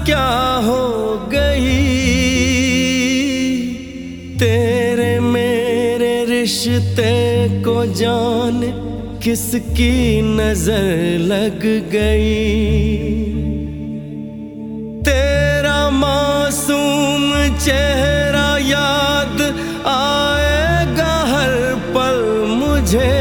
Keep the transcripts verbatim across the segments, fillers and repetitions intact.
क्या हो गई, तेरे मेरे रिश्ते को जान किसकी नजर लग गई। तेरा मासूम चेहरा याद आएगा हर पल मुझे,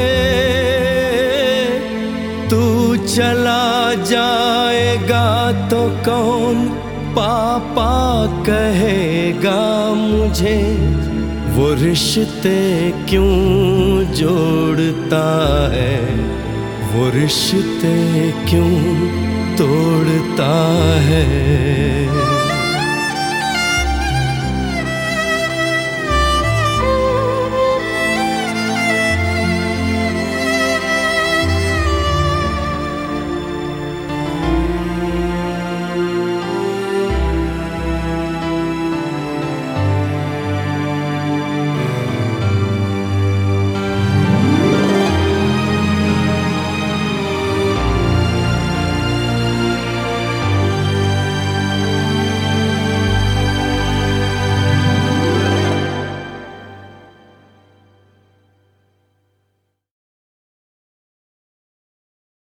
तू चला जाएगा तो कौन पापा कहेगा मुझे। वो रिश्ते क्यों जोड़ता है, वो रिश्ते क्यों तोड़ता है।